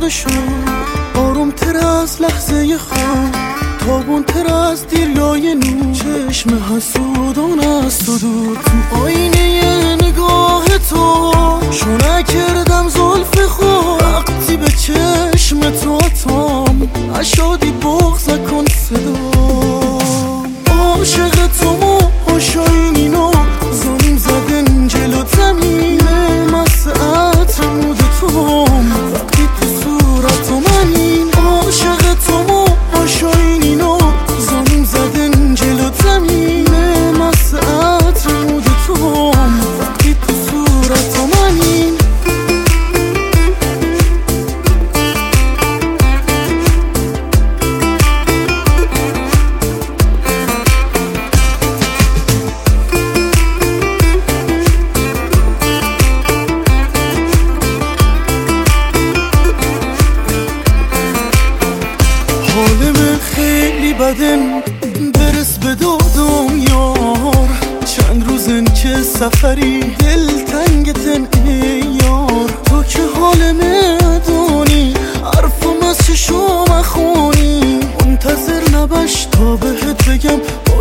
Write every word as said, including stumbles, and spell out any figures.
مرده شد، آروم تر از لحظه خواب، تابون تر از دیریای نور. چشم حسودان است و دور تو آینه نگاه تو، شو نکردم زلف خود وقتی به چشم تو آتام. اشادی بغض کن صدا، عاشق تو مو هاشاینی نو، زانیم زدن جلو زمین مسعت مود تو، وقتی تو صورت و منین. عاشق تو مو هاشاینی نو، زانیم زدن جلو زمین مسعت مود تو، وقتی تو صورت و منین. حالم خیلی بدن برس به دادم یار، چند روزن که سفری دلتنگتن ای یار. تو که حالم دانی حرفم از چشم خونی، منتظر نباش تا بهت بگم